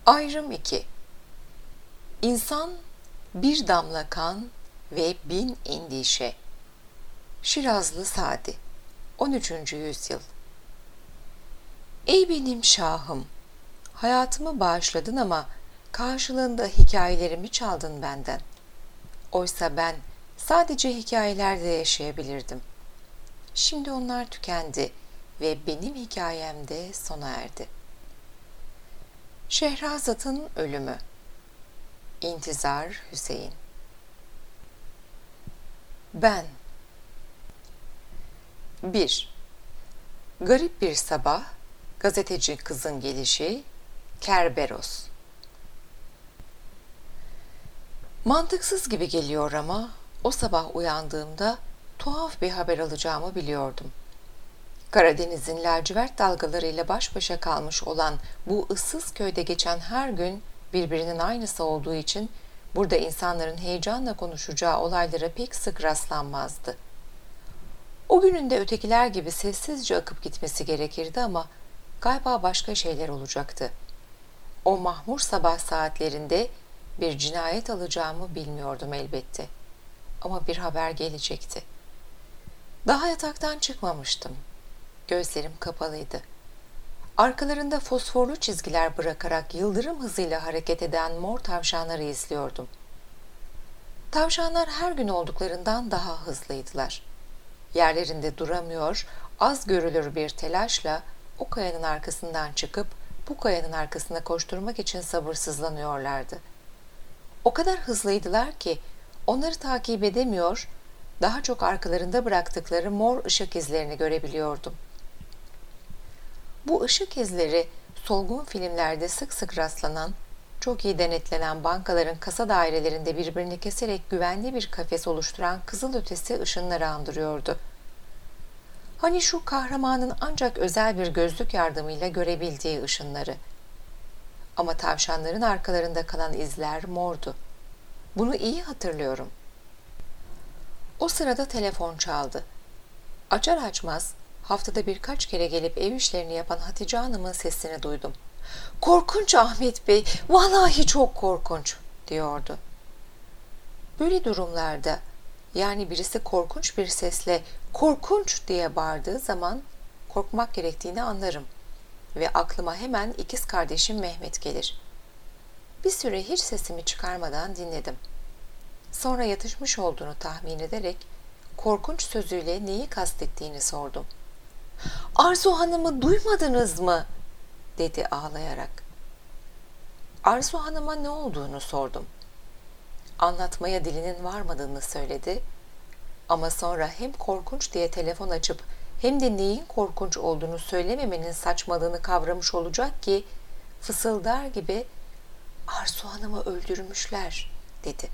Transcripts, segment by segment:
Ayrım 2. İnsan bir damla kan ve bin endişe. Şirazlı Sadi 13. yüzyıl. Ey benim şahım! Hayatımı bağışladın ama karşılığında hikayelerimi çaldın benden. Oysa ben sadece hikayelerde yaşayabilirdim. Şimdi onlar tükendi ve benim hikayem de sona erdi. Şehrazat'ın ölümü. İntizar Hüseyin. Ben. 1. Garip bir sabah, gazeteci kızın gelişi, Kerberos. Mantıksız gibi geliyor ama o sabah uyandığımda tuhaf bir haber alacağımı biliyordum. Karadeniz'in lacivert dalgalarıyla baş başa kalmış olan bu ıssız köyde geçen her gün birbirinin aynısı olduğu için burada insanların heyecanla konuşacağı olaylara pek sık rastlanmazdı. O günün de ötekiler gibi sessizce akıp gitmesi gerekirdi ama galiba başka şeyler olacaktı. O mahmur sabah saatlerinde bir cinayet alacağımı bilmiyordum elbette. Ama bir haber gelecekti. Daha yataktan çıkmamıştım. Gözlerim kapalıydı. Arkalarında fosforlu çizgiler bırakarak yıldırım hızıyla hareket eden mor tavşanları izliyordum. Tavşanlar her gün olduklarından daha hızlıydılar. Yerlerinde duramıyor, az görülür bir telaşla o kayanın arkasından çıkıp bu kayanın arkasına koşturmak için sabırsızlanıyorlardı. O kadar hızlıydılar ki onları takip edemiyor, daha çok arkalarında bıraktıkları mor ışık izlerini görebiliyordum. Bu ışık izleri solgun filmlerde sık sık rastlanan, çok iyi denetlenen bankaların kasa dairelerinde birbirini keserek güvenli bir kafes oluşturan kızılötesi ışınları andırıyordu. Hani şu kahramanın ancak özel bir gözlük yardımıyla görebildiği ışınları. Ama tavşanların arkalarında kalan izler mordu. Bunu iyi hatırlıyorum. O sırada telefon çaldı. Açar açmaz haftada birkaç kere gelip ev işlerini yapan Hatice Hanım'ın sesini duydum. "Korkunç Ahmet Bey, vallahi çok korkunç," diyordu. Böyle durumlarda, yani birisi korkunç bir sesle "korkunç" diye bağırdığı zaman korkmak gerektiğini anlarım ve aklıma hemen ikiz kardeşim Mehmet gelir. Bir süre hiç sesimi çıkarmadan dinledim. Sonra yatışmış olduğunu tahmin ederek korkunç sözüyle neyi kastettiğini sordum. "Arzu Hanım'ı duymadınız mı?" dedi ağlayarak. Arzu Hanım'a ne olduğunu sordum. Anlatmaya dilinin varmadığını söyledi ama sonra hem korkunç diye telefon açıp hem de neyin korkunç olduğunu söylememenin saçmalığını kavramış olacak ki fısıldar gibi "Arzu Hanım'ı öldürmüşler," dedi.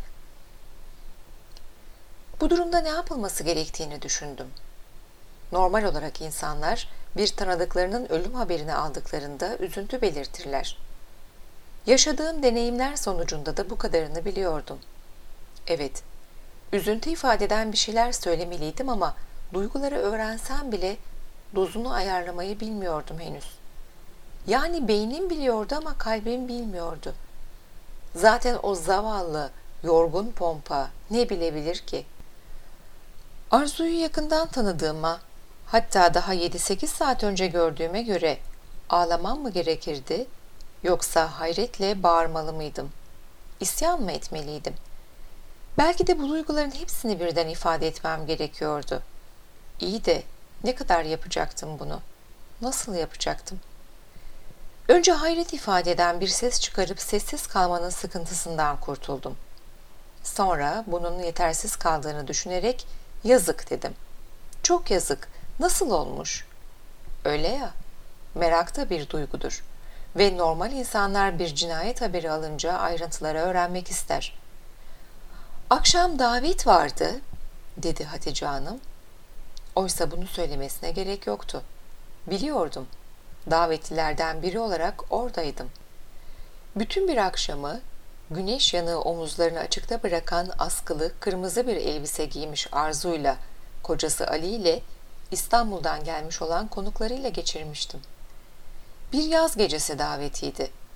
Bu durumda ne yapılması gerektiğini düşündüm. Normal olarak insanlar bir tanıdıklarının ölüm haberini aldıklarında üzüntü belirtirler. Yaşadığım deneyimler sonucunda da bu kadarını biliyordum. Evet, üzüntü ifade eden bir şeyler söylemeliydim ama duyguları öğrensem bile dozunu ayarlamayı bilmiyordum henüz. Yani beynim biliyordu ama kalbim bilmiyordu. Zaten o zavallı, yorgun pompa ne bilebilir ki? Arzu'yu yakından tanıdığıma, hatta daha 7-8 saat önce gördüğüme göre ağlamam mı gerekirdi, yoksa hayretle bağırmalı mıydım? İsyan mı etmeliydim? Belki de bu duyguların hepsini birden ifade etmem gerekiyordu. İyi de ne kadar yapacaktım bunu? Nasıl yapacaktım? Önce hayret ifade eden bir ses çıkarıp sessiz kalmanın sıkıntısından kurtuldum. Sonra bunun yetersiz kaldığını düşünerek "Yazık," dedim. "Çok yazık. Nasıl olmuş?" Öyle ya, merak da bir duygudur ve normal insanlar bir cinayet haberi alınca ayrıntıları öğrenmek ister. "Akşam davet vardı," dedi Hatice Hanım. Oysa bunu söylemesine gerek yoktu. Biliyordum. Davetlilerden biri olarak oradaydım. Bütün bir akşamı güneş yanığı omuzlarını açıkta bırakan askılı kırmızı bir elbise giymiş Arzu'yla, kocası Ali ile İstanbul'dan gelmiş olan konuklarıyla geçirmiştim. Bir yaz gecesi davetiydi.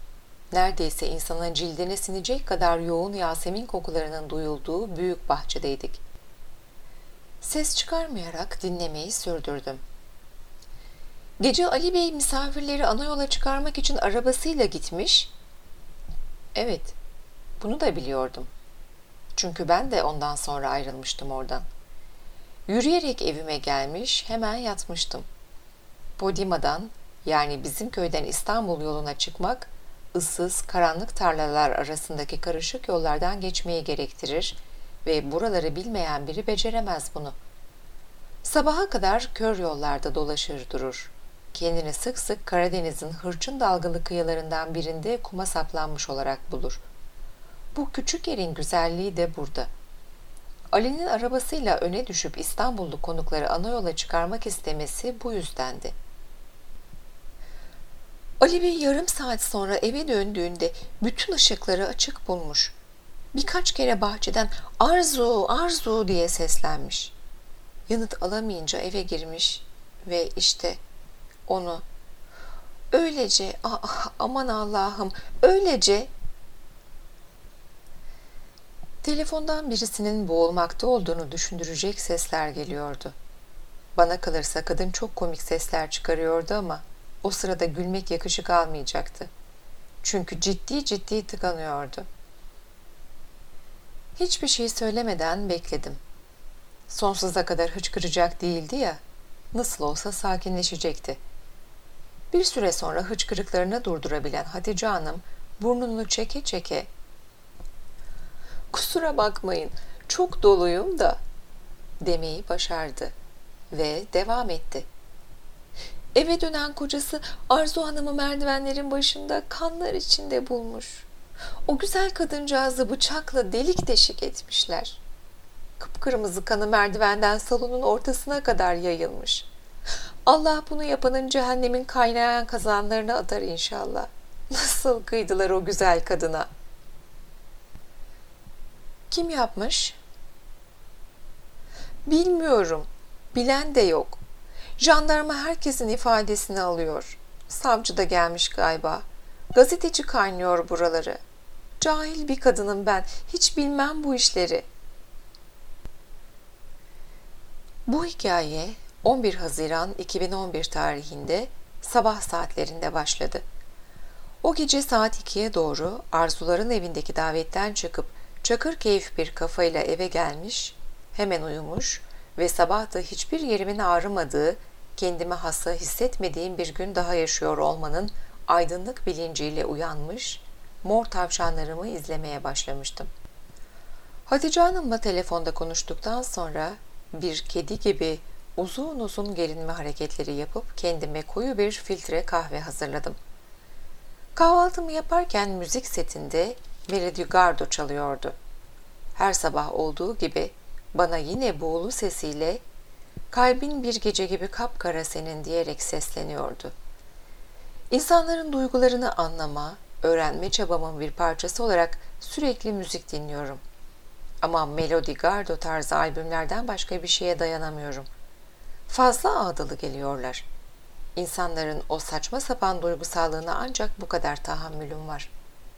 Neredeyse insanın cildine sinecek kadar yoğun Yasemin kokularının duyulduğu büyük bahçedeydik. Ses çıkarmayarak dinlemeyi sürdürdüm. Gece Ali Bey misafirleri ana yola çıkarmak için arabasıyla gitmiş. Evet, bunu da biliyordum. Çünkü ben de ondan sonra ayrılmıştım oradan. Yürüyerek evime gelmiş, hemen yatmıştım. Podima'dan, yani bizim köyden İstanbul yoluna çıkmak, ıssız, karanlık tarlalar arasındaki karışık yollardan geçmeyi gerektirir ve buraları bilmeyen biri beceremez bunu. Sabaha kadar kör yollarda dolaşır durur. Kendini sık sık Karadeniz'in hırçın dalgalı kıyılarından birinde kuma saplanmış olarak bulur. Bu küçük yerin güzelliği de burada. Ali'nin arabasıyla öne düşüp İstanbullu konukları ana yola çıkarmak istemesi bu yüzdendi. Ali Bey yarım saat sonra eve döndüğünde bütün ışıkları açık bulmuş. Birkaç kere bahçeden "Arzu, Arzu" diye seslenmiş. Yanıt alamayınca eve girmiş ve işte onu öylece, aman Allah'ım, öylece. Telefondan birisinin boğulmakta olduğunu düşündürecek sesler geliyordu. Bana kalırsa kadın çok komik sesler çıkarıyordu ama o sırada gülmek yakışık almayacaktı. Çünkü ciddi ciddi tıkanıyordu. Hiçbir şey söylemeden bekledim. Sonsuza kadar hıçkıracak değildi ya, nasıl olsa sakinleşecekti. Bir süre sonra hıçkırıklarını durdurabilen Hatice Hanım burnunu çeke çeke "Kusura bakmayın, çok doluyum da" demeyi başardı ve devam etti. Eve dönen kocası Arzu Hanım'ı merdivenlerin başında kanlar içinde bulmuş. O güzel kadıncağızı bıçakla delik deşik etmişler. Kıpkırmızı kanı merdivenden salonun ortasına kadar yayılmış. Allah bunu yapanın cehennemin kaynayan kazanlarına atar inşallah. Nasıl kıydılar o güzel kadına? Kim yapmış? Bilmiyorum. Bilen de yok. Jandarma herkesin ifadesini alıyor. Savcı da gelmiş galiba. Gazeteci kaynıyor buraları. Cahil bir kadınım ben. Hiç bilmem bu işleri. Bu hikaye 11 Haziran 2011 tarihinde sabah saatlerinde başladı. O gece saat 2'ye doğru Arzuların evindeki davetten çıkıp çakır keyif bir kafayla eve gelmiş, hemen uyumuş ve sabah da hiçbir yerimin ağrımadığı, kendime hassa hissetmediğim bir gün daha yaşıyor olmanın aydınlık bilinciyle uyanmış, mor tavşanlarımı izlemeye başlamıştım. Hatice Hanım'la telefonda konuştuktan sonra bir kedi gibi uzun uzun gerinme hareketleri yapıp kendime koyu bir filtre kahve hazırladım. Kahvaltımı yaparken müzik setinde Melody Gardot çalıyordu. Her sabah olduğu gibi bana yine buğulu sesiyle "Kalbin bir gece gibi kapkara senin" diyerek sesleniyordu. İnsanların duygularını anlama, öğrenme çabamın bir parçası olarak sürekli müzik dinliyorum. Ama Melody Gardot tarzı albümlerden başka bir şeye dayanamıyorum. Fazla ağdalı geliyorlar. İnsanların o saçma sapan duygusallığına ancak bu kadar tahammülüm var.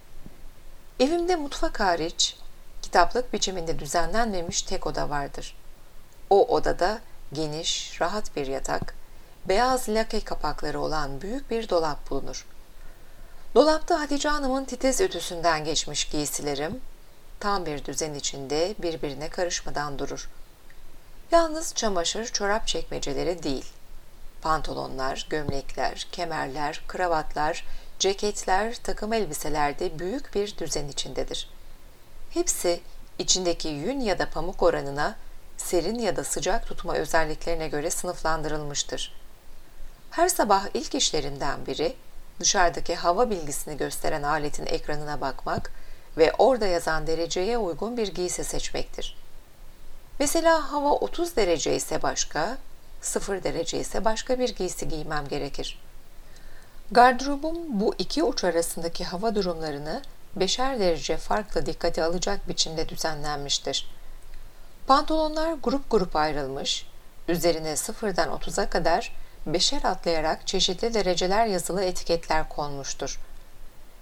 Evimde mutfak hariç, kitaplık biçiminde düzenlenmemiş tek oda vardır. O odada geniş, rahat bir yatak, beyaz lake kapakları olan büyük bir dolap bulunur. Dolapta Hatice Hanım'ın titiz ütüsünden geçmiş giysilerim, tam bir düzen içinde birbirine karışmadan durur. Yalnız çamaşır, çorap çekmeceleri değil. Pantolonlar, gömlekler, kemerler, kravatlar, ceketler, takım elbiseler de büyük bir düzen içindedir. Hepsi içindeki yün ya da pamuk oranına, serin ya da sıcak tutma özelliklerine göre sınıflandırılmıştır. Her sabah ilk işlerimden biri, dışarıdaki hava bilgisini gösteren aletin ekranına bakmak ve orada yazan dereceye uygun bir giysi seçmektir. Mesela hava 30 derece ise başka, 0 derece ise başka bir giysi giymem gerekir. Gardırobum bu iki uç arasındaki hava durumlarını 5'er derece farklı dikkate alacak biçimde düzenlenmiştir. Pantolonlar grup grup ayrılmış, üzerine 0'dan 30'a kadar 5'er atlayarak çeşitli dereceler yazılı etiketler konmuştur.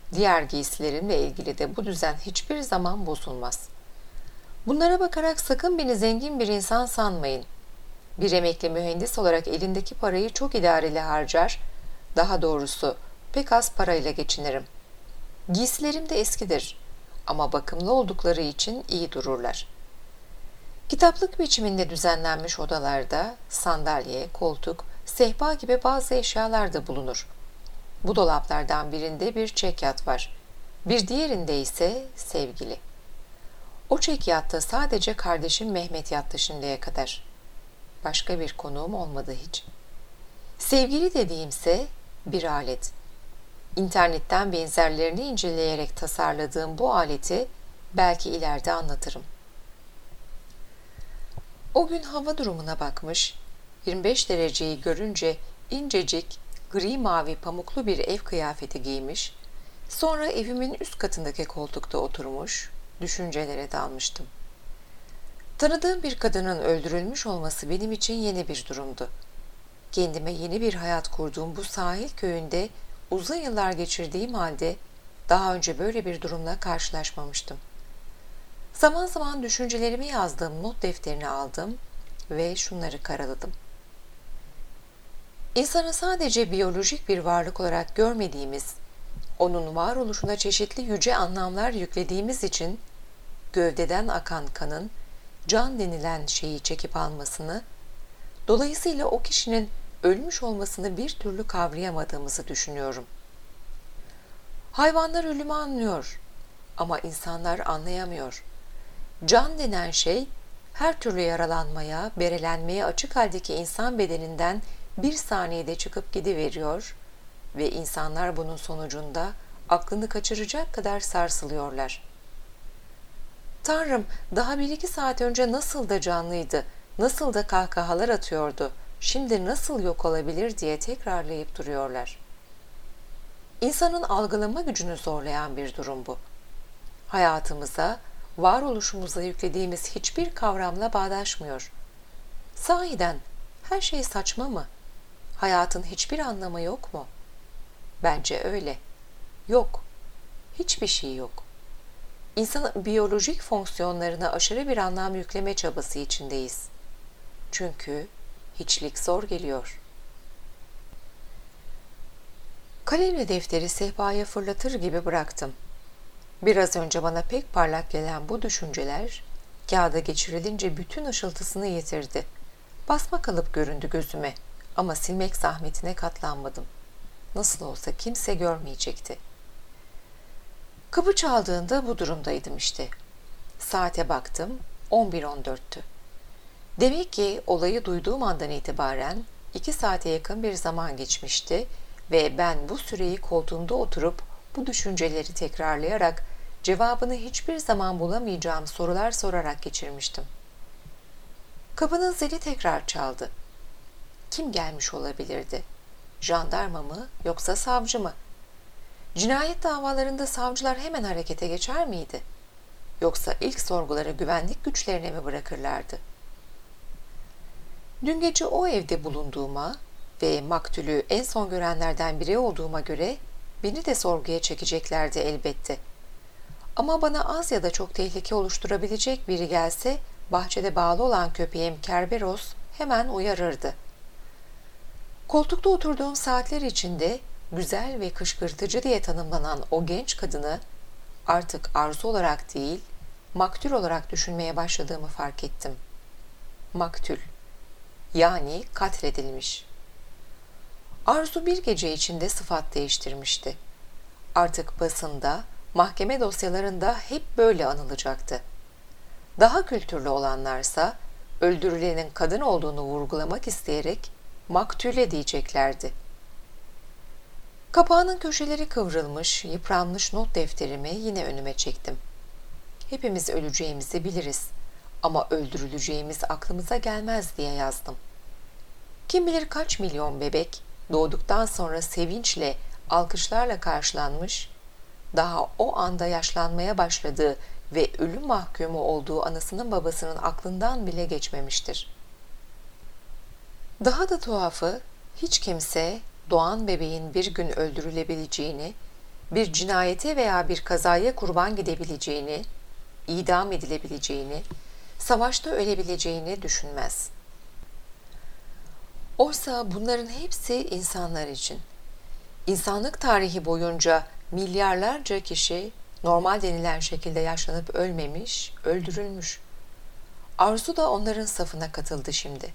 Diğer giysilerimle ilgili de bu düzen hiçbir zaman bozulmaz. Bunlara bakarak sakın beni zengin bir insan sanmayın. Bir emekli mühendis olarak elindeki parayı çok idareli harcar, daha doğrusu pek az parayla geçinirim. Giysilerim de eskidir ama bakımlı oldukları için iyi dururlar. Kitaplık biçiminde düzenlenmiş odalarda sandalye, koltuk, sehpa gibi bazı eşyalar da bulunur. Bu dolaplardan birinde bir çekyat var. Bir diğerinde ise sevgili. O çekyatta sadece kardeşim Mehmet yattı şimdiye kadar. Başka bir konuğum olmadı hiç. Sevgili dediğimse bir alet. İnternetten benzerlerini inceleyerek tasarladığım bu aleti belki ileride anlatırım. O gün hava durumuna bakmış, 25 dereceyi görünce incecik, gri mavi pamuklu bir ev kıyafeti giymiş, sonra evimin üst katındaki koltukta oturmuş, düşüncelere dalmıştım. Tanıdığım bir kadının öldürülmüş olması benim için yeni bir durumdu. Kendime yeni bir hayat kurduğum bu sahil köyünde uzun yıllar geçirdiğim halde daha önce böyle bir durumla karşılaşmamıştım. Zaman zaman düşüncelerimi yazdığım not defterini aldım ve şunları karaladım. İnsanı sadece biyolojik bir varlık olarak görmediğimiz, onun varoluşuna çeşitli yüce anlamlar yüklediğimiz için gövdeden akan kanın can denilen şeyi çekip almasını, dolayısıyla o kişinin ölmüş olmasını bir türlü kavrayamadığımızı düşünüyorum. Hayvanlar ölümü anlıyor ama insanlar anlayamıyor. Can denen şey her türlü yaralanmaya, berelenmeye açık haldeki insan bedeninden bir saniyede çıkıp gidiveriyor ve insanlar bunun sonucunda aklını kaçıracak kadar sarsılıyorlar. Tanrım, daha 1-2 saat önce nasıl da canlıydı, nasıl da kahkahalar atıyordu, şimdi nasıl yok olabilir diye tekrarlayıp duruyorlar. İnsanın algılama gücünü zorlayan bir durum bu. Hayatımıza, varoluşumuza yüklediğimiz hiçbir kavramla bağdaşmıyor. Sahiden her şey saçma mı? Hayatın hiçbir anlamı yok mu? Bence öyle. Yok. Hiçbir şey yok. İnsanın biyolojik fonksiyonlarına aşırı bir anlam yükleme çabası içindeyiz. Çünkü hiçlik zor geliyor. Kalemle defteri sehpaya fırlatır gibi bıraktım. Biraz önce bana pek parlak gelen bu düşünceler, kağıda geçirilince bütün ışıltısını yitirdi. Basma kalıp göründü gözüme ama silmek zahmetine katlanmadım. Nasıl olsa kimse görmeyecekti. Kapı çaldığında bu durumdaydım işte. Saate baktım, 11:14'tü. Demek ki olayı duyduğum andan itibaren 2 saate yakın bir zaman geçmişti ve ben bu süreyi koltuğumda oturup bu düşünceleri tekrarlayarak cevabını hiçbir zaman bulamayacağım sorular sorarak geçirmiştim. Kapının zili tekrar çaldı. Kim gelmiş olabilirdi? Jandarma mı yoksa savcı mı? Cinayet davalarında savcılar hemen harekete geçer miydi? Yoksa ilk sorguları güvenlik güçlerine mi bırakırlardı? Dün gece o evde bulunduğuma ve maktulü en son görenlerden biri olduğuma göre beni de sorguya çekeceklerdi elbette. Ama bana az ya da çok tehlike oluşturabilecek biri gelse bahçede bağlı olan köpeğim Kerberos hemen uyarırdı. Koltukta oturduğum saatler içinde güzel ve kışkırtıcı diye tanımlanan o genç kadını artık arzu olarak değil, maktul olarak düşünmeye başladığımı fark ettim. Maktul, yani katledilmiş. Arzu bir gece içinde sıfat değiştirmişti. Artık basında, mahkeme dosyalarında hep böyle anılacaktı. Daha kültürlü olanlarsa öldürülenin kadın olduğunu vurgulamak isteyerek maktule diyeceklerdi. Kapağının köşeleri kıvrılmış, yıpranmış not defterimi yine önüme çektim. Hepimiz öleceğimizi biliriz ama öldürüleceğimiz aklımıza gelmez diye yazdım. Kim bilir kaç milyon bebek doğduktan sonra sevinçle, alkışlarla karşılanmış, daha o anda yaşlanmaya başladığı ve ölüm mahkumu olduğu anasının babasının aklından bile geçmemiştir. Daha da tuhafı, hiç kimse doğan bebeğin bir gün öldürülebileceğini bir cinayete veya bir kazaya kurban gidebileceğini, idam edilebileceğini, savaşta ölebileceğini düşünmez. Oysa bunların hepsi insanlar için. İnsanlık tarihi boyunca milyarlarca kişi normal denilen şekilde yaşlanıp ölmemiş, öldürülmüş. Arzu da onların safına katıldı şimdi.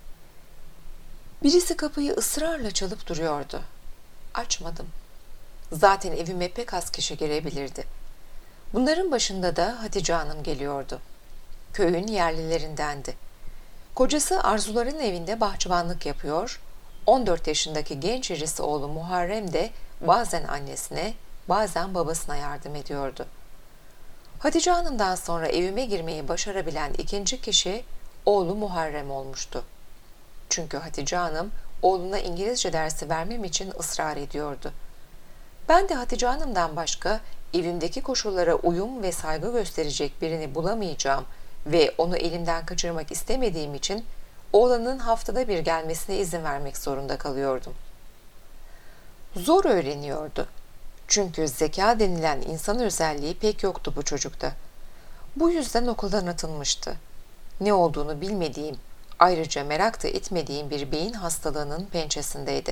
Birisi kapıyı ısrarla çalıp duruyordu. Açmadım. Zaten evime pek az kişi girebilirdi. Bunların başında da Hatice Hanım geliyordu. Köyün yerlilerindendi. Kocası Arzuların evinde bahçıvanlık yapıyor, 14 yaşındaki genç irisi oğlu Muharrem de bazen annesine, bazen babasına yardım ediyordu. Hatice Hanım'dan sonra evime girmeyi başarabilen ikinci kişi oğlu Muharrem olmuştu. Çünkü Hatice Hanım oğluna İngilizce dersi vermem için ısrar ediyordu. Ben de Hatice Hanım'dan başka evimdeki koşullara uyum ve saygı gösterecek birini bulamayacağım ve onu elimden kaçırmak istemediğim için oğlanın haftada bir gelmesine izin vermek zorunda kalıyordum. Zor öğreniyordu. Çünkü zeka denilen insan özelliği pek yoktu bu çocukta. Bu yüzden okuldan atılmıştı. Ne olduğunu bilmediğim, ayrıca merak da etmediğim bir beyin hastalığının pençesindeydi.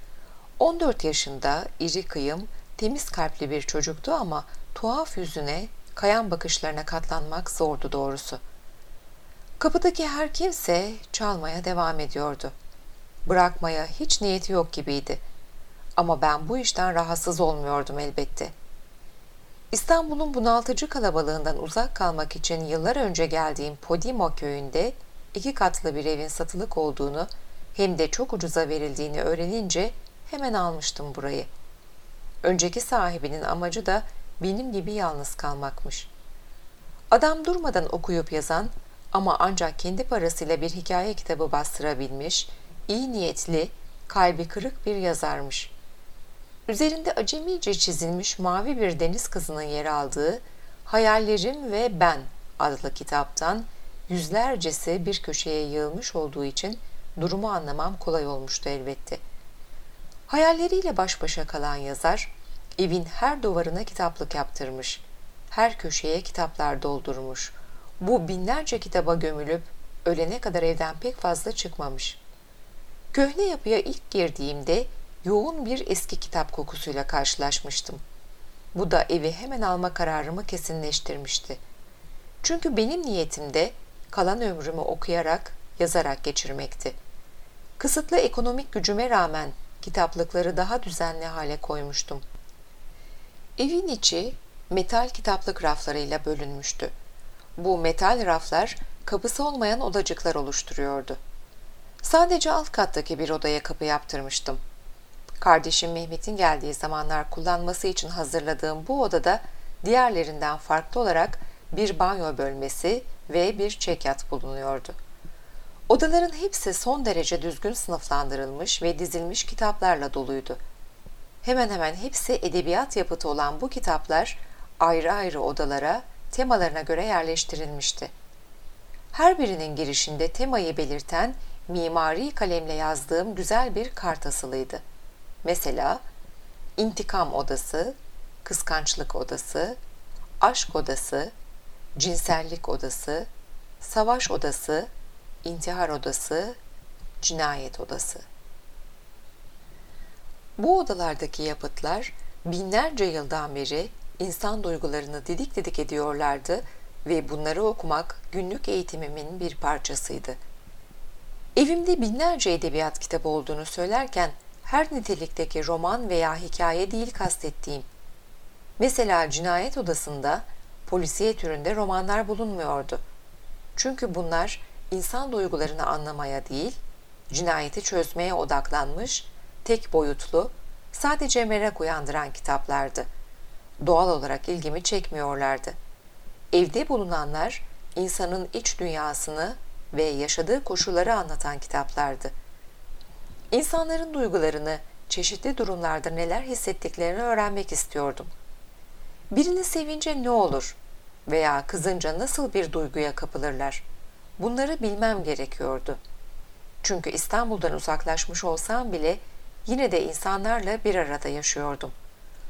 14 yaşında iri kıyım, temiz kalpli bir çocuktu ama tuhaf yüzüne, kayan bakışlarına katlanmak zordu doğrusu. Kapıdaki her kimse çalmaya devam ediyordu. Bırakmaya hiç niyeti yok gibiydi. Ama ben bu işten rahatsız olmuyordum elbette. İstanbul'un bunaltıcı kalabalığından uzak kalmak için yıllar önce geldiğim Podimo köyünde 2 katlı bir evin satılık olduğunu hem de çok ucuza verildiğini öğrenince hemen almıştım burayı. Önceki sahibinin amacı da benim gibi yalnız kalmakmış. Adam durmadan okuyup yazan ama ancak kendi parasıyla bir hikaye kitabı bastırabilmiş, iyi niyetli, kalbi kırık bir yazarmış. Üzerinde acemice çizilmiş mavi bir deniz kızının yer aldığı Hayallerim ve Ben adlı kitaptan yüzlercesi bir köşeye yığılmış olduğu için durumu anlamam kolay olmuştu elbette. Hayalleriyle baş başa kalan yazar, evin her duvarına kitaplık yaptırmış, her köşeye kitaplar doldurmuş. Bu binlerce kitaba gömülüp ölene kadar evden pek fazla çıkmamış. Köhne yapıya ilk girdiğimde yoğun bir eski kitap kokusuyla karşılaşmıştım. Bu da evi hemen alma kararımı kesinleştirmişti. Çünkü benim niyetimde kalan ömrümü okuyarak, yazarak geçirmekti. Kısıtlı ekonomik gücüme rağmen kitaplıkları daha düzenli hale koymuştum. Evin içi metal kitaplık raflarıyla bölünmüştü. Bu metal raflar kapısı olmayan odacıklar oluşturuyordu. Sadece alt kattaki bir odaya kapı yaptırmıştım. Kardeşim Mehmet'in geldiği zamanlar kullanması için hazırladığım bu odada diğerlerinden farklı olarak bir banyo bölmesi ve bir çekyat bulunuyordu. Odaların hepsi son derece düzgün sınıflandırılmış ve dizilmiş kitaplarla doluydu. Hemen hemen hepsi edebiyat yapıtı olan bu kitaplar ayrı ayrı odalara, temalarına göre yerleştirilmişti. Her birinin girişinde temayı belirten mimari kalemle yazdığım güzel bir kart asılıydı. Mesela intikam odası, kıskançlık odası, aşk odası, cinsellik odası, savaş odası, intihar odası, cinayet odası. Bu odalardaki yapıtlar binlerce yıldan beri insan duygularını didik didik ediyorlardı ve bunları okumak günlük eğitimimin bir parçasıydı. Evimde binlerce edebiyat kitabı olduğunu söylerken her nitelikteki roman veya hikaye değil kastettiğim. Mesela cinayet odasında polisiye türünde romanlar bulunmuyordu. Çünkü bunlar insan duygularını anlamaya değil, cinayeti çözmeye odaklanmış, tek boyutlu, sadece merak uyandıran kitaplardı. Doğal olarak ilgimi çekmiyorlardı. Evde bulunanlar insanın iç dünyasını ve yaşadığı koşulları anlatan kitaplardı. İnsanların duygularını, çeşitli durumlarda neler hissettiklerini öğrenmek istiyordum. Birini sevince ne olur veya kızınca nasıl bir duyguya kapılırlar? Bunları bilmem gerekiyordu. Çünkü İstanbul'dan uzaklaşmış olsam bile yine de insanlarla bir arada yaşıyordum.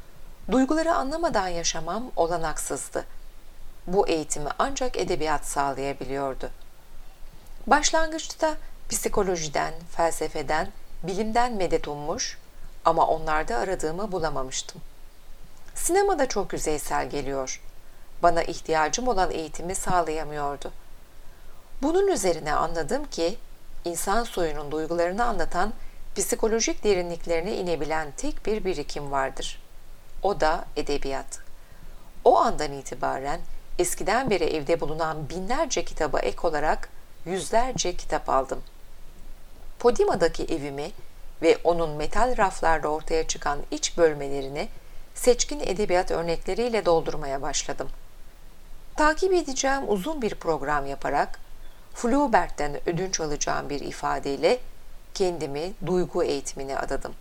Duyguları anlamadan yaşamam olanaksızdı. Bu eğitimi ancak edebiyat sağlayabiliyordu. Başlangıçta psikolojiden, felsefeden, bilimden medet ummuş ama onlarda aradığımı bulamamıştım. Sinema da çok yüzeysel geliyor. Bana ihtiyacım olan eğitimi sağlayamıyordu. Bunun üzerine anladım ki insan soyunun duygularını anlatan psikolojik derinliklerine inebilen tek bir birikim vardır. O da edebiyat. O andan itibaren eskiden beri evde bulunan binlerce kitaba ek olarak yüzlerce kitap aldım. Podima'daki evimi ve onun metal raflarda ortaya çıkan iç bölmelerini seçkin edebiyat örnekleriyle doldurmaya başladım. Takip edeceğim uzun bir program yaparak Flaubert'ten ödünç alacağım bir ifadeyle kendimi duygu eğitimine adadım.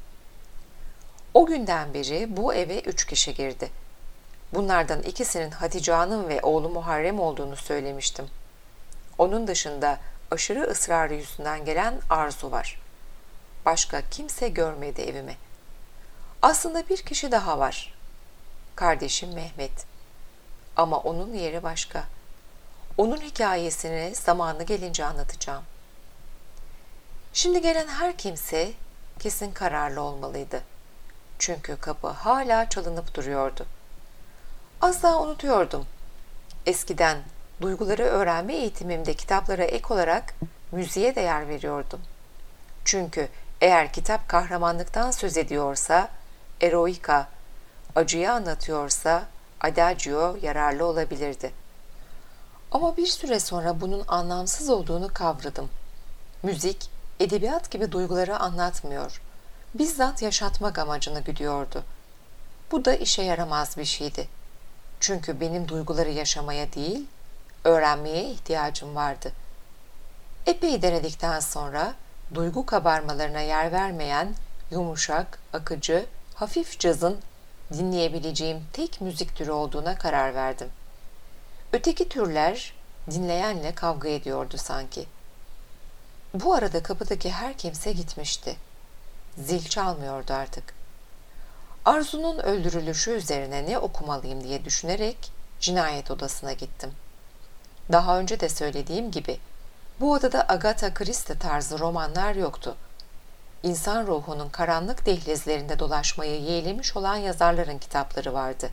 O günden beri bu eve 3 kişi girdi. Bunlardan ikisinin Hatice Hanım ve oğlu Muharrem olduğunu söylemiştim. Onun dışında aşırı ısrarı yüzünden gelen Arzu var. Başka kimse görmedi evimi. Aslında bir kişi daha var. Kardeşim Mehmet. Ama onun yeri başka. Onun hikayesini zamanı gelince anlatacağım. Şimdi gelen her kimse kesin kararlı olmalıydı. Çünkü kapı hala çalınıp duruyordu. Az daha unutuyordum. Eskiden duyguları öğrenme eğitimimde kitaplara ek olarak müziğe de yer veriyordum. Çünkü eğer kitap kahramanlıktan söz ediyorsa, eroika, acıyı anlatıyorsa, adagio yararlı olabilirdi. Ama bir süre sonra bunun anlamsız olduğunu kavradım. Müzik, edebiyat gibi duyguları anlatmıyor. Bizzat yaşatmak amacını güdüyordu. Bu da işe yaramaz bir şeydi. Çünkü benim duyguları yaşamaya değil, öğrenmeye ihtiyacım vardı. Epey denedikten sonra duygu kabarmalarına yer vermeyen, yumuşak, akıcı, hafif cazın dinleyebileceğim tek müzik türü olduğuna karar verdim. Öteki türler dinleyenle kavga ediyordu sanki. Bu arada kapıdaki her kimse gitmişti. Zil çalmıyordu artık. Arzu'nun öldürülüşü üzerine ne okumalıyım diye düşünerek cinayet odasına gittim. Daha önce de söylediğim gibi bu odada Agatha Christie tarzı romanlar yoktu. İnsan ruhunun karanlık dehlizlerinde dolaşmayı yeğlemiş olan yazarların kitapları vardı.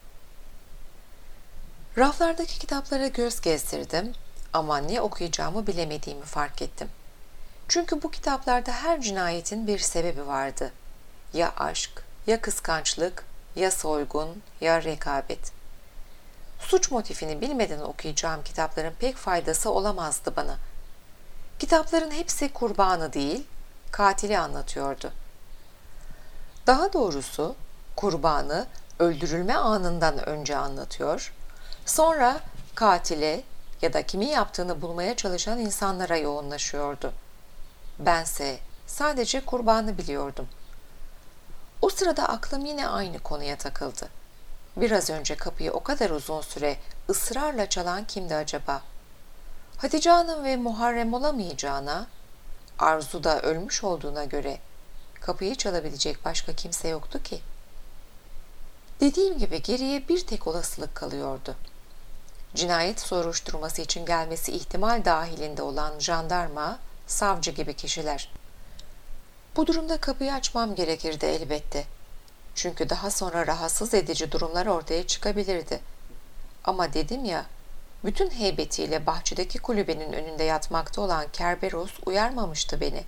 Raflardaki kitaplara göz gezdirdim ama ne okuyacağımı bilemediğimi fark ettim. Çünkü bu kitaplarda her cinayetin bir sebebi vardı. Ya aşk, ya kıskançlık, ya soygun, ya rekabet. Suç motifini bilmeden okuyacağım kitapların pek faydası olamazdı bana. Kitapların hepsi kurbanı değil, katili anlatıyordu. Daha doğrusu kurbanı öldürülme anından önce anlatıyor, sonra katile ya da kimin yaptığını bulmaya çalışan insanlara yoğunlaşıyordu. Bense sadece kurbanı biliyordum. O sırada aklım yine aynı konuya takıldı. Biraz önce kapıyı o kadar uzun süre ısrarla çalan kimdi acaba? Hatice Hanım ve Muharrem olamayacağına, Arzu da ölmüş olduğuna göre kapıyı çalabilecek başka kimse yoktu ki. Dediğim gibi geriye bir tek olasılık kalıyordu. Cinayet soruşturması için gelmesi ihtimal dahilinde olan jandarma, savcı gibi kişiler. Bu durumda kapıyı açmam gerekirdi elbette. Çünkü daha sonra rahatsız edici durumlar ortaya çıkabilirdi. Ama dedim ya, bütün heybetiyle bahçedeki kulübenin önünde yatmakta olan Kerberos uyarmamıştı beni.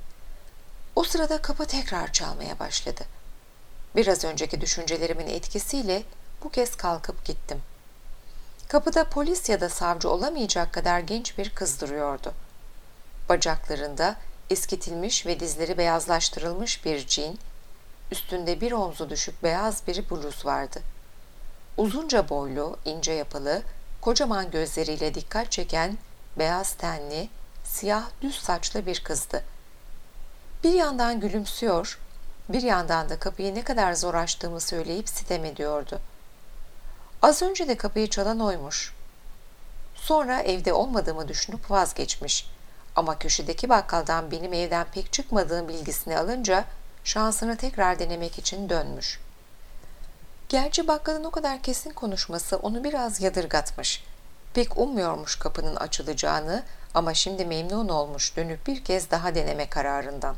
O sırada kapı tekrar çalmaya başladı. Biraz önceki düşüncelerimin etkisiyle bu kez kalkıp gittim. Kapıda polis ya da savcı olamayacak kadar genç bir kız duruyordu. Bacaklarında eskitilmiş ve dizleri beyazlaştırılmış bir cin, üstünde bir omzu düşük beyaz bir bluz vardı. Uzunca boylu, ince yapılı, kocaman gözleriyle dikkat çeken, beyaz tenli, siyah düz saçlı bir kızdı. Bir yandan gülümsüyor, bir yandan da kapıyı ne kadar zor açtığımı söyleyip sitem ediyordu. Az önce de kapıyı çalan oymuş. Sonra evde olmadığımı düşünüp vazgeçmiş. Ama köşedeki bakkaldan benim evden pek çıkmadığım bilgisini alınca şansını tekrar denemek için dönmüş. Gerçi bakkalın o kadar kesin konuşması onu biraz yadırgatmış. Pek ummuyormuş kapının açılacağını ama şimdi memnun olmuş dönüp bir kez daha deneme kararından.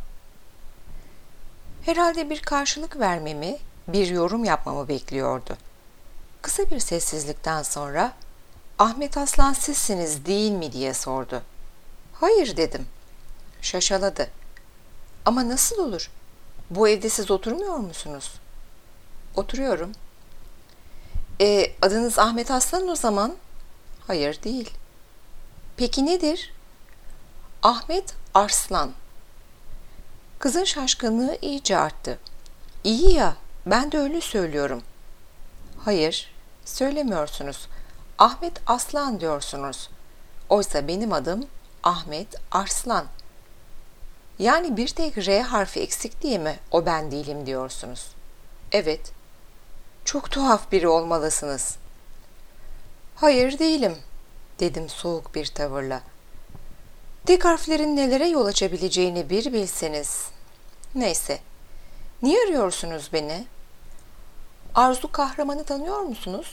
Herhalde bir karşılık vermemi, bir yorum yapmamı bekliyordu. Kısa bir sessizlikten sonra "Ahmet Aslan sizsiniz değil mi?" diye sordu. "Hayır" dedim. Şaşaladı. "Ama nasıl olur? Bu evde siz oturmuyor musunuz?" "Oturuyorum." Adınız Ahmet Aslan o zaman?" "Hayır değil." "Peki nedir?" "Ahmet Arslan." Kızın şaşkınlığı iyice arttı. "İyi ya, ben de öyle söylüyorum." "Hayır, söylemiyorsunuz. Ahmet Aslan diyorsunuz. Oysa benim adım Ahmet Arslan. Yani bir tek R harfi eksik diye mi o ben değilim diyorsunuz?" "Evet." "Çok tuhaf biri olmalısınız." "Hayır değilim," dedim soğuk bir tavırla. "Tek harflerin nelere yol açabileceğini bir bilseniz. Neyse, niye arıyorsunuz beni?" "Arzu Kahraman'ı tanıyor musunuz?"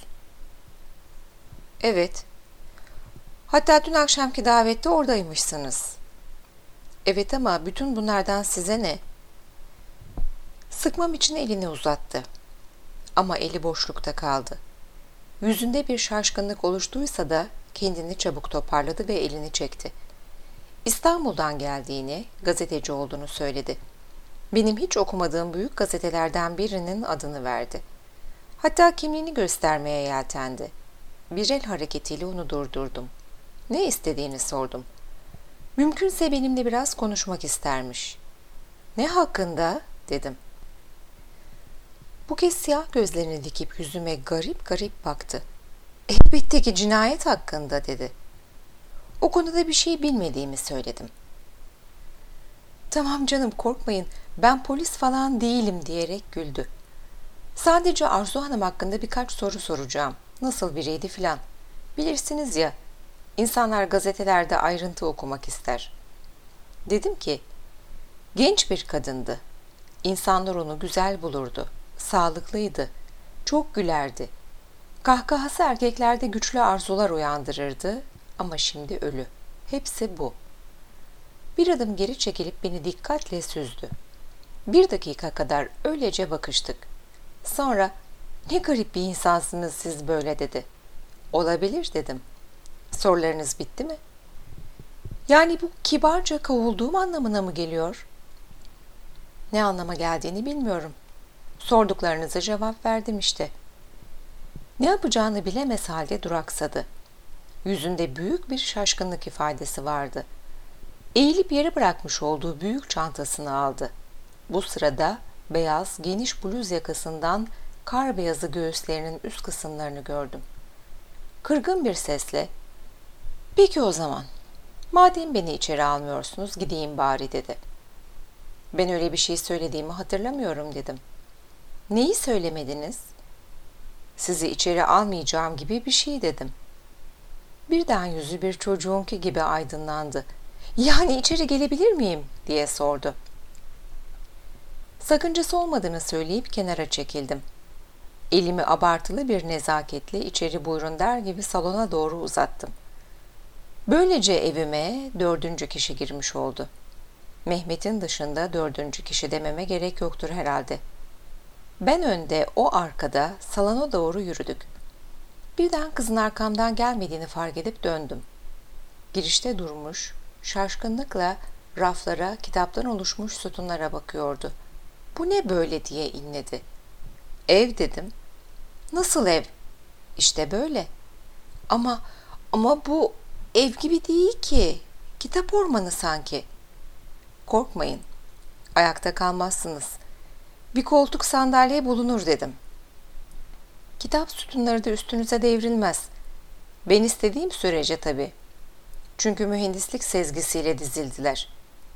"Evet." "Hatta dün akşamki davette oradaymışsınız." "Evet ama bütün bunlardan size ne?" Sıkmam için elini uzattı. Ama eli boşlukta kaldı. Yüzünde bir şaşkınlık oluştuysa da kendini çabuk toparladı ve elini çekti. İstanbul'dan geldiğini, gazeteci olduğunu söyledi. Benim hiç okumadığım büyük gazetelerden birinin adını verdi. Hatta kimliğini göstermeye yeltendi. Bir el hareketiyle onu durdurdum. Ne istediğini sordum. Mümkünse benimle biraz konuşmak istermiş. "Ne hakkında?" dedim. Bu kez siyah gözlerini dikip yüzüme garip garip baktı. "Elbette ki cinayet hakkında," dedi. O konuda bir şey bilmediğimi söyledim. "Tamam canım, korkmayın, ben polis falan değilim," diyerek güldü. "Sadece Arzu Hanım hakkında birkaç soru soracağım. Nasıl biriydi filan. Bilirsiniz ya, insanlar gazetelerde ayrıntı okumak ister." Dedim ki, genç bir kadındı. İnsanlar onu güzel bulurdu. Sağlıklıydı. Çok gülerdi. Kahkahası erkeklerde güçlü arzular uyandırırdı ama şimdi ölü. Hepsi bu. Bir adım geri çekilip beni dikkatle süzdü. 1 dakika kadar öylece bakıştık. Sonra "Ne garip bir insansınız siz böyle," dedi. "Olabilir," dedim. "Sorularınız bitti mi?" "Yani bu kibarca kovulduğum anlamına mı geliyor?" "Ne anlama geldiğini bilmiyorum. Sorduklarınıza cevap verdim işte." Ne yapacağını bilemez halde duraksadı. Yüzünde büyük bir şaşkınlık ifadesi vardı. Eğilip yere bırakmış olduğu büyük çantasını aldı. Bu sırada beyaz, geniş bluz yakasından kar beyazı göğüslerinin üst kısımlarını gördüm. Kırgın bir sesle, "Peki o zaman, madem beni içeri almıyorsunuz, gideyim bari," dedi. "Ben öyle bir şey söylediğimi hatırlamıyorum," dedim. "Neyi söylemediniz?" "Sizi içeri almayacağım gibi bir şey," dedim. Birden yüzü bir çocuğunki gibi aydınlandı. "Yani içeri gelebilir miyim?" diye sordu. Sakıncası olmadığını söyleyip kenara çekildim. Elimi abartılı bir nezaketle "içeri buyurun" der gibi salona doğru uzattım. Böylece evime 4. kişi girmiş oldu. Mehmet'in dışında 4. kişi dememe gerek yoktur herhalde. Ben önde, o arkada salona doğru yürüdük. Birden kızın arkamdan gelmediğini fark edip döndüm. Girişte durmuş, şaşkınlıkla raflara, kitaptan oluşmuş sütunlara bakıyordu. "Bu ne böyle?" diye inledi. "Ev," dedim. "Nasıl ev?" "İşte böyle." Ama bu ev gibi değil ki. Kitap ormanı sanki." "Korkmayın. Ayakta kalmazsınız. Bir koltuk sandalye bulunur," dedim. "Kitap sütunları da üstünüze devrilmez. Ben istediğim sürece tabii. Çünkü mühendislik sezgisiyle dizildiler."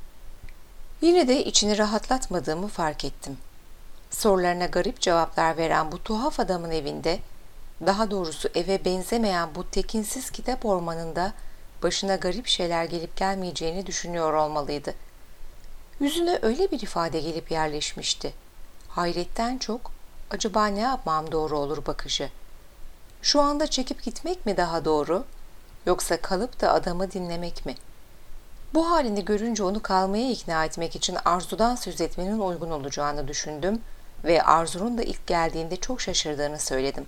Yine de içini rahatlatmadığımı fark ettim. Sorularına garip cevaplar veren bu tuhaf adamın evinde, daha doğrusu eve benzemeyen bu tekinsiz kitap ormanında başına garip şeyler gelip gelmeyeceğini düşünüyor olmalıydı. Yüzüne öyle bir ifade gelip yerleşmişti. Hayretten çok acaba ne yapmam doğru olur bakışı. Şu anda çekip gitmek mi daha doğru, yoksa kalıp da adamı dinlemek mi? Bu halini görünce onu kalmaya ikna etmek için Arzu'dan söz etmenin uygun olacağını düşündüm ve Arzu'nun da ilk geldiğinde çok şaşırdığını söyledim.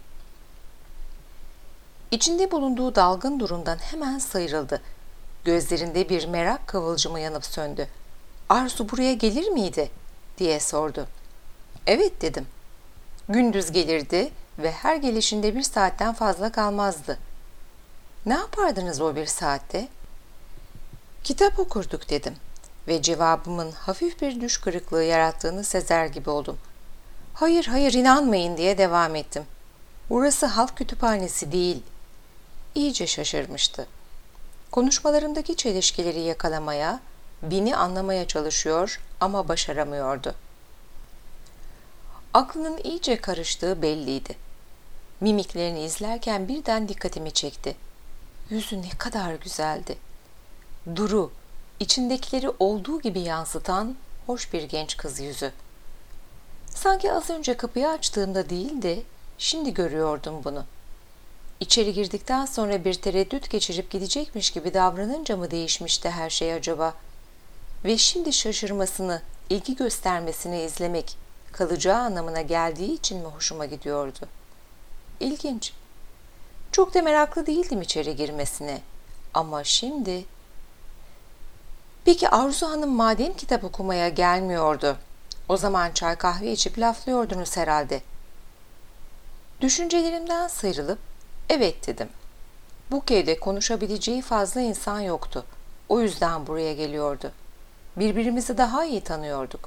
İçinde bulunduğu dalgın durumdan hemen sıyrıldı. Gözlerinde bir merak kıvılcımı yanıp söndü. "Arzu buraya gelir miydi?" diye sordu. "Evet," dedim. "Gündüz gelirdi ve her gelişinde 1 saatten fazla kalmazdı." "Ne yapardınız o 1 saatte?" "Kitap okurduk," dedim ve cevabımın hafif bir düş kırıklığı yarattığını sezer gibi oldum. "Hayır, hayır, inanmayın," diye devam ettim. "Burası halk kütüphanesi değil." İyice şaşırmıştı. Konuşmalarımdaki çelişkileri yakalamaya, beni anlamaya çalışıyor ama başaramıyordu. Aklının iyice karıştığı belliydi. Mimiklerini izlerken birden dikkatimi çekti. Yüzü ne kadar güzeldi. Duru, içindekileri olduğu gibi yansıtan hoş bir genç kız yüzü. Sanki az önce kapıyı açtığımda değil de şimdi görüyordum bunu. İçeri girdikten sonra bir tereddüt geçirip gidecekmiş gibi davranınca mı değişmişti her şey acaba? Ve şimdi şaşırmasını, ilgi göstermesini izlemek kalacağı anlamına geldiği için mi hoşuma gidiyordu? İlginç. Çok da meraklı değildim içeri girmesine. Ama şimdi... Peki Arzu Hanım madem kitap okumaya gelmiyordu, o zaman çay kahve içip laflıyordunuz herhalde. Düşüncelerimden sıyrılıp, "Evet," dedim. Bu köyde konuşabileceği fazla insan yoktu. O yüzden buraya geliyordu. Birbirimizi daha iyi tanıyorduk.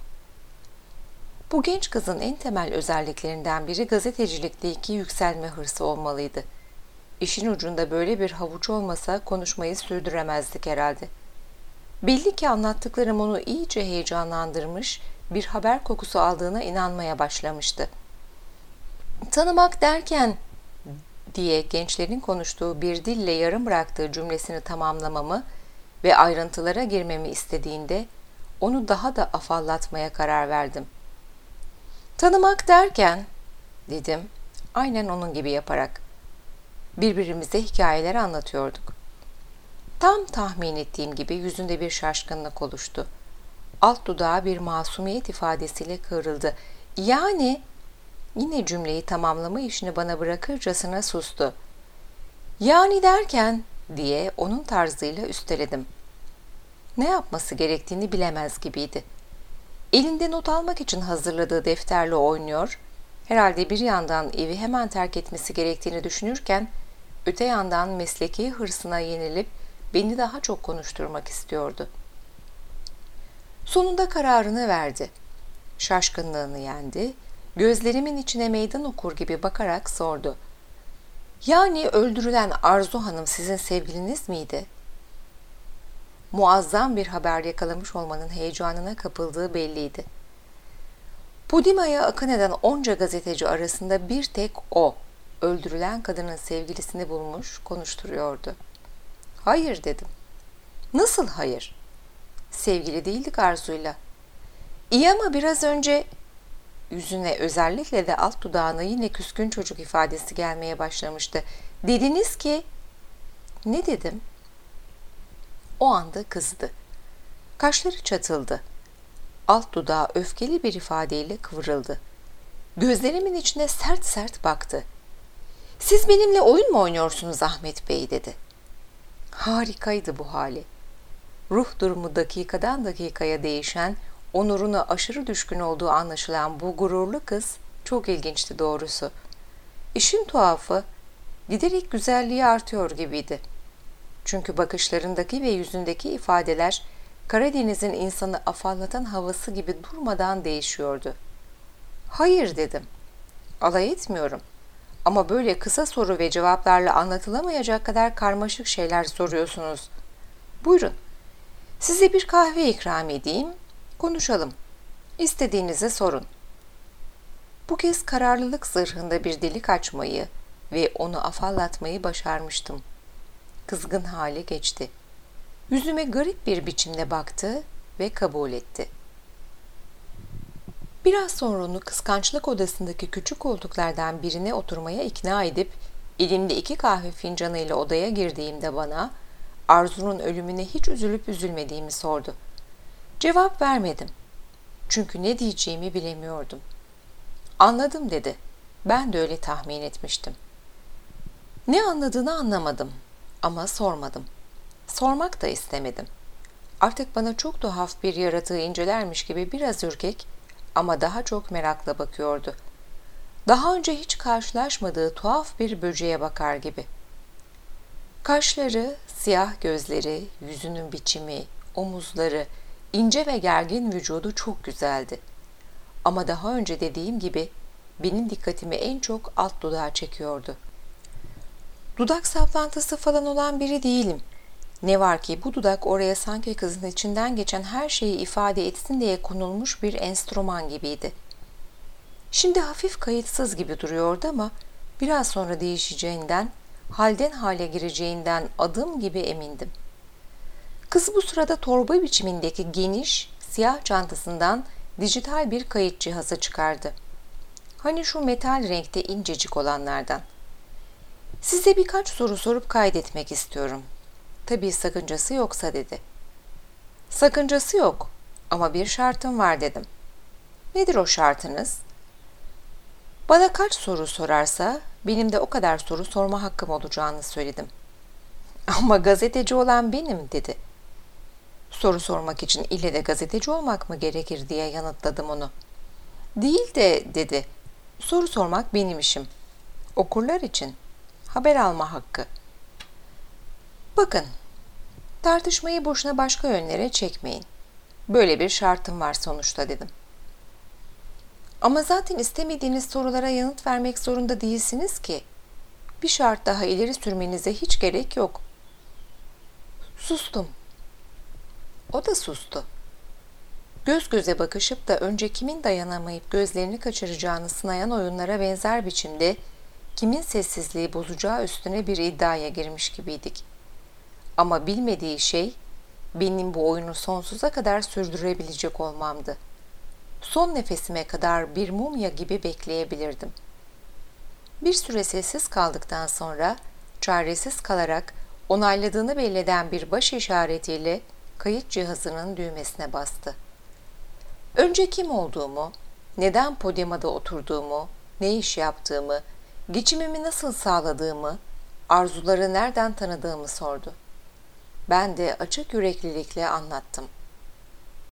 Bu genç kızın en temel özelliklerinden biri gazetecilikteki yükselme hırsı olmalıydı. İşin ucunda böyle bir havuç olmasa konuşmayı sürdüremezdik herhalde. Belli ki anlattıklarım onu iyice heyecanlandırmış, bir haber kokusu aldığına inanmaya başlamıştı. "Tanımak derken..." diye gençlerin konuştuğu bir dille yarım bıraktığı cümlesini tamamlamamı ve ayrıntılara girmemi istediğinde onu daha da afallatmaya karar verdim. "Tanımak derken..." dedim, aynen onun gibi yaparak. Birbirimize hikayeler anlatıyorduk. Tam tahmin ettiğim gibi yüzünde bir şaşkınlık oluştu. Alt dudağı bir masumiyet ifadesiyle kıvrıldı. "Yani..." Yine cümleyi tamamlama işini bana bırakırcasına sustu. "Yani derken..." diye onun tarzıyla üsteledim. Ne yapması gerektiğini bilemez gibiydi. Elinde not almak için hazırladığı defterle oynuyor, herhalde bir yandan evi hemen terk etmesi gerektiğini düşünürken, öte yandan mesleki hırsına yenilip beni daha çok konuşturmak istiyordu. Sonunda kararını verdi. Şaşkınlığını yendi, gözlerimin içine meydan okur gibi bakarak sordu. "Yani öldürülen Arzu Hanım sizin sevgiliniz miydi?" Muazzam bir haber yakalamış olmanın heyecanına kapıldığı belliydi. Pudima'ya akın eden onca gazeteci arasında bir tek o, öldürülen kadının sevgilisini bulmuş, konuşturuyordu. "Hayır," dedim. "Nasıl hayır?" "Sevgili değildik Arzu'yla." "İyi ama biraz önce..." Yüzüne özellikle de alt dudağına yine küskün çocuk ifadesi gelmeye başlamıştı. "Dediniz ki..." "Ne dedim?" O anda kızdı. Kaşları çatıldı. Alt dudağı öfkeli bir ifadeyle kıvrıldı. Gözlerimin içine sert sert baktı. "Siz benimle oyun mu oynuyorsunuz Ahmet Bey?" dedi. Harikaydı bu hali. Ruh durumu dakikadan dakikaya değişen, onuruna aşırı düşkün olduğu anlaşılan bu gururlu kız çok ilginçti doğrusu. İşin tuhafı, giderek güzelliği artıyor gibiydi. Çünkü bakışlarındaki ve yüzündeki ifadeler Karadeniz'in insanı afallatan havası gibi durmadan değişiyordu. "Hayır," dedim. "Alay etmiyorum. Ama böyle kısa soru ve cevaplarla anlatılamayacak kadar karmaşık şeyler soruyorsunuz. Buyurun, size bir kahve ikram edeyim, konuşalım. İstediğinizi sorun." Bu kez kararlılık zırhında bir delik açmayı ve onu afallatmayı başarmıştım. Kızgın hali geçti. Yüzüme garip bir biçimde baktı ve kabul etti. Biraz sonra onu kıskançlık odasındaki küçük koltuklardan birine oturmaya ikna edip elimde 2 kahve fincanıyla odaya girdiğimde bana Arzu'nun ölümüne hiç üzülüp üzülmediğimi sordu. Cevap vermedim. Çünkü ne diyeceğimi bilemiyordum. Anladım dedi. Ben de öyle tahmin etmiştim. Ne anladığını anlamadım ama sormadım. Sormak da istemedim. Artık bana çok tuhaf bir yaratığı incelermiş gibi biraz ürkek ama daha çok merakla bakıyordu. Daha önce hiç karşılaşmadığı tuhaf bir böceğe bakar gibi. Kaşları, siyah gözleri, yüzünün biçimi, omuzları, ince ve gergin vücudu çok güzeldi. Ama daha önce dediğim gibi benim dikkatimi en çok alt dudağı çekiyordu. Dudak saplantısı falan olan biri değilim. Ne var ki bu dudak oraya sanki kızın içinden geçen her şeyi ifade etsin diye konulmuş bir enstrüman gibiydi. Şimdi hafif kayıtsız gibi duruyordu ama biraz sonra değişeceğinden, halden hale gireceğinden adım gibi emindim. Kız bu sırada torba biçimindeki geniş, siyah çantasından dijital bir kayıt cihazı çıkardı. Hani şu metal renkte incecik olanlardan. Size birkaç soru sorup kaydetmek istiyorum. Tabii sakıncası yoksa dedi. Sakıncası yok ama bir şartım var dedim. Nedir o şartınız? Bana kaç soru sorarsa benim de o kadar soru sorma hakkım olacağını söyledim. Ama gazeteci olan benim dedi. Soru sormak için ille de gazeteci olmak mı gerekir diye yanıtladım onu. Değil de dedi. Soru sormak benim işim. Okurlar için haber alma hakkı. Bakın, tartışmayı boşuna başka yönlere çekmeyin. Böyle bir şartım var sonuçta dedim. Ama zaten istemediğiniz sorulara yanıt vermek zorunda değilsiniz ki. Bir şart daha ileri sürmenize hiç gerek yok. Sustum. O da sustu. Göz göze bakışıp da önce kimin dayanamayıp gözlerini kaçıracağını sınayan oyunlara benzer biçimde kimin sessizliği bozacağı üstüne bir iddiaya girmiş gibiydik. Ama bilmediği şey benim bu oyunu sonsuza kadar sürdürebilecek olmamdı. Son nefesime kadar bir mumya gibi bekleyebilirdim. Bir süre sessiz kaldıktan sonra çaresiz kalarak onayladığını belli eden bir baş işaretiyle kayıt cihazının düğmesine bastı. Önce kim olduğumu, neden podyumda oturduğumu, ne iş yaptığımı, geçimimi nasıl sağladığımı, arzuları nereden tanıdığımı sordu. Ben de açık yüreklilikle anlattım.